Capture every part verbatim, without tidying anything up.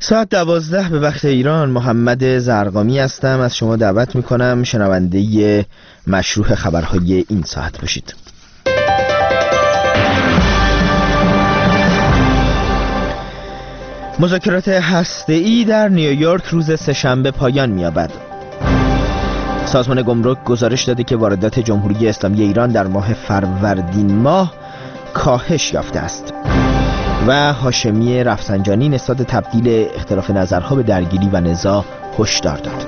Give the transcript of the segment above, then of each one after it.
ساعت دوازده به وقت ایران. محمد زرقامی هستم. از شما دعوت میکنم شنونده مشروع خبرهای این ساعت باشید. مذاکرات هسته‌ای در نیویورک روز سه‌شنبه پایان می‌یابد. سازمان گمرک گزارش داده که واردات جمهوری اسلامی ایران در ماه فروردین ماه کاهش یافته است. و هاشمی رفسنجانی نسبت تبدیل اختلاف نظرها به درگیری و نزاع هشدار داد.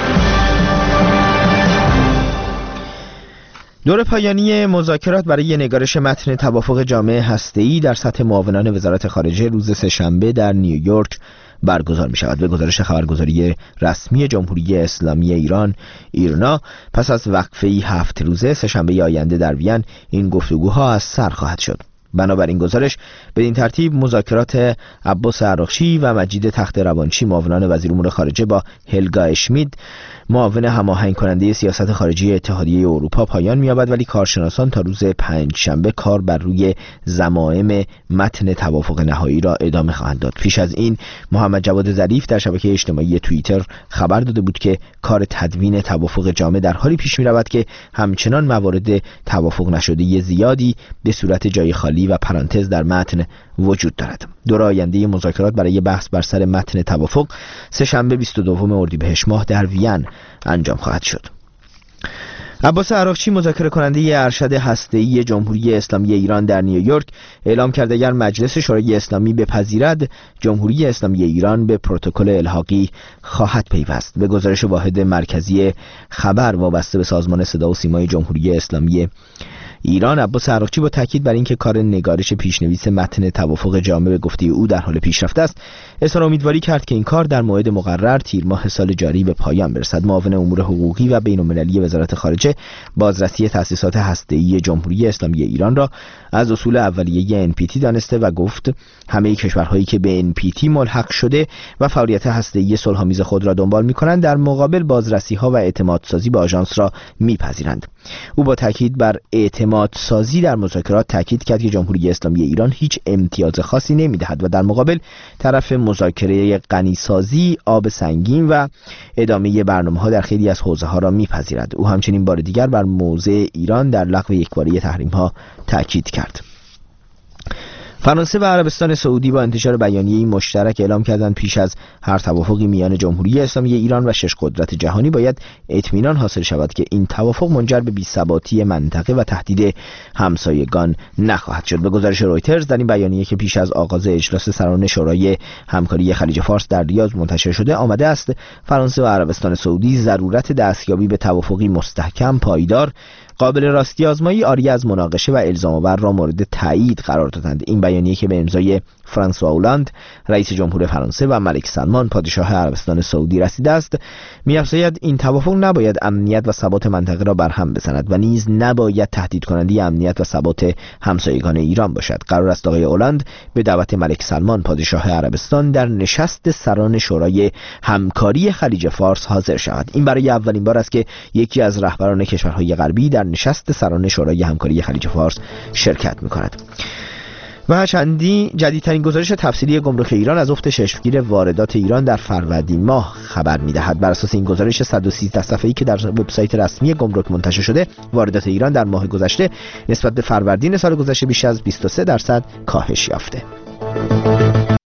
دور پایانی مذاکرات برای نگارش متن توافق جامع هسته‌ای در سطح معاونان وزارت خارجه روز سه‌شنبه در نیویورک برگزار می شود. به گزارش خبرگزاری رسمی جمهوری اسلامی ایران ایرنا، پس از وقفه‌ای هفت روزه سه‌شنبه آینده در وین این گفتگوها از سر خواهد شد. بنابراین گزارش به این ترتیب مذاکرات عباس عراقچی و مجید تخت روانچی معاونان وزیر امور خارجه با هلگا اشمیت معاون هماهنگ کننده سیاست خارجی اتحادیه اروپا پایان می‌یابد، ولی کارشناسان تا روز پنجشنبه کار بر روی ضمائم متن توافق نهایی را ادامه خواهند داد. پیش از این محمد جواد ظریف در شبکه اجتماعی توییتر خبر داده بود که کار تدوین توافق جامع در حالی پیش می‌رود که همچنان موارد توافق نشده زیادی به صورت جای خالی و پرانتز در متن وجود دارد. دور آینده مذاکرات برای بحث بر سر متن توافق سه‌شنبه بیست و دوم اردیبهشت ماه در وین انجام خواهد شد. عباس عراقچی مذاکره کننده ارشد هسته‌ای جمهوری اسلامی ایران در نیویورک اعلام کرده اگر مجلس شورای اسلامی بپذیرد جمهوری اسلامی ایران به پروتکل الحاقی خواهد پیوست. به گزارش واحد مرکزی خبر وابسته به سازمان صدا و سیمای جمهوری اسلامی ایران، عباس عراقچی با تاکید بر اینکه کار نگارش پیشنویس متن توافق جامع به گفته او در حال پیشرفت است، اظهار امیدواری کرد که این کار در موعد مقرر تیر ماه سال جاری به پایان برسد. معاون امور حقوقی و بین‌المللی وزارت خارجه بازرسی تأسیسات هسته‌ای جمهوری اسلامی ایران را از اصول اولیه ان پی تی دانسته و گفت همه کشورهایی که به ان پی تی ملحق شده و فعالیت هسته‌ای صلح‌آمیز خود را دنبال می‌کنند در مقابل بازرسی‌ها و اعتمادسازی با آژانس را می‌پذیرند. او با تاکید بر اعتمادسازی در مذاکرات تاکید کرد که جمهوری اسلامی ایران هیچ امتیاز خاصی نمی‌دهد و در مقابل طرف مذاکره غنی‌سازی، آب سنگین و ادامه برنامه‌ها در خیلی از حوزه‌ها را می‌پذیرد. او همچنین بار دیگر بر موضع ایران در لغو یکباره تحریم‌ها تاکید کرد. فرانسه و عربستان سعودی با انتشار بیانیه‌ای مشترک اعلام کردند پیش از هر توافقی میان جمهوری اسلامی ایران و شش قدرت جهانی باید اطمینان حاصل شود که این توافق منجر به بی‌ثباتی منطقه و تهدید همسایگان نخواهد شد. به گزارش رویترز در این بیانیه که پیش از آغاز اجلاس سران شورای همکاری خلیج فارس در ریاض منتشر شده آمده است فرانسه و عربستان سعودی ضرورت دستیابی به توافقی مستحکم، پایدار، قابل راستی آزمایی، عاری از مناقشه و الزام آور را مورد تایید قرار دادند. این بیانیه که به امضای فرانسوا اولاند رئیس جمهور فرانسه و ملک سلمان پادشاه عربستان سعودی رسیده است، می‌افزاید این توافق نباید امنیت و ثبات منطقه را برهم بزند و نیز نباید تهدید کننده امنیت و ثبات همسایگان ایران باشد. قرار است آقای اولاند به دعوت ملک سلمان پادشاه عربستان در نشست سران شورای همکاری خلیج فارس حاضر شود. این برای اولین بار است که یکی از رهبران کشورهای غربی در نشست سران شورای همکاری خلیج فارس شرکت می‌کند. و چندی جدیدترین گزارش تفصیلی گمرک ایران از افت چشمگیر واردات ایران در فروردین ماه خبر می‌دهد. بر اساس این گزارش صد و سیزده صفحه‌ای که در وبسایت رسمی گمرک منتشر شده، واردات ایران در ماه گذشته نسبت به فروردین سال گذشته بیش از بیست و سه درصد کاهش یافته.